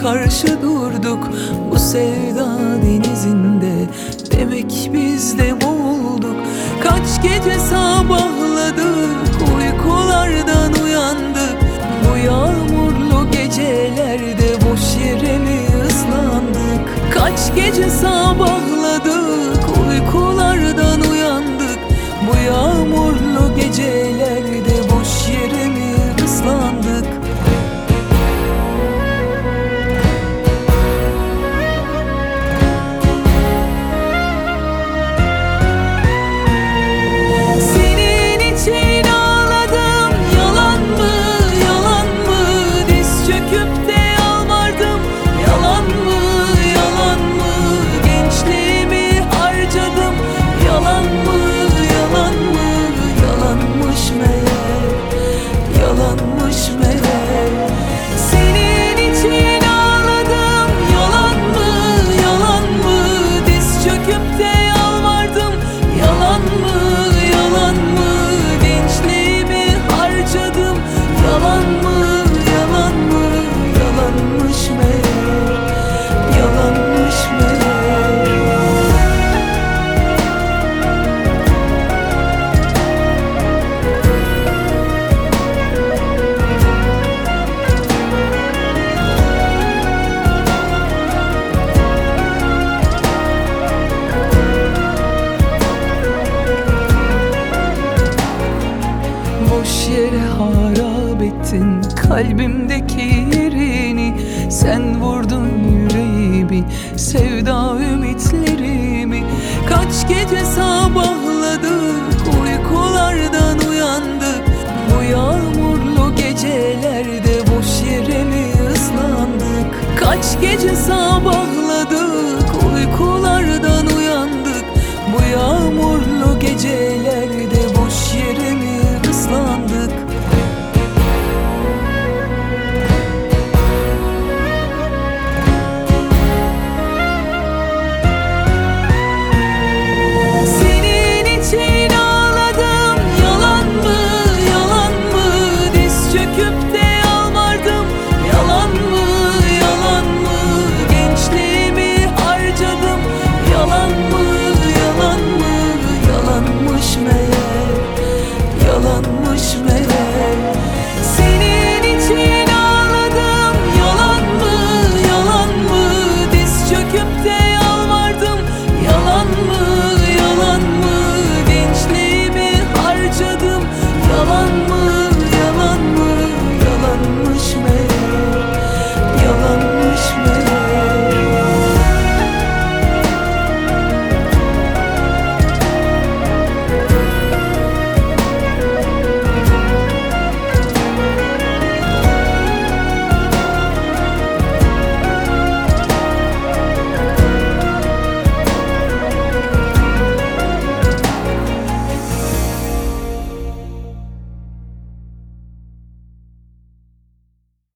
karşı durduk bu sevda denizinde. Demek biz de boğulduk. Kaç gece sabahladık, uykulardan uyandık. Bu yağmurlu gecelerde boş yere mi ıslandık? Kaç gece sabahladık, uykulardan uyandık. Bu yağmurlu gecelerde boş yere mi ıslandık? Senin için ağladım, yalan mı, yalan mı? Diz çöküp de yalvardım, yalan mı, yalan mı? Gençliğimi harcadım, yalan mı, yalan mı? Yalanmış meğer, yalanmış meğer. Senin için ağladım, yalan mı, yalan mı? Diz çöküp de yalvardım, yalan mı, yalan mı? Gençliğimi harcadım, yalan mı, yalan mı? Yalanmış meğer, yalanmış meğer. Boş yere harap ettin kalbimdeki yerini. Sen vurdun yüreğimi, sevda ümitlerimi. Kaç gece sabahladık, uykulardan uyandık. Bu yağmurlu gecelerde boş yere mi ıslandık? Kaç gece sabahladık,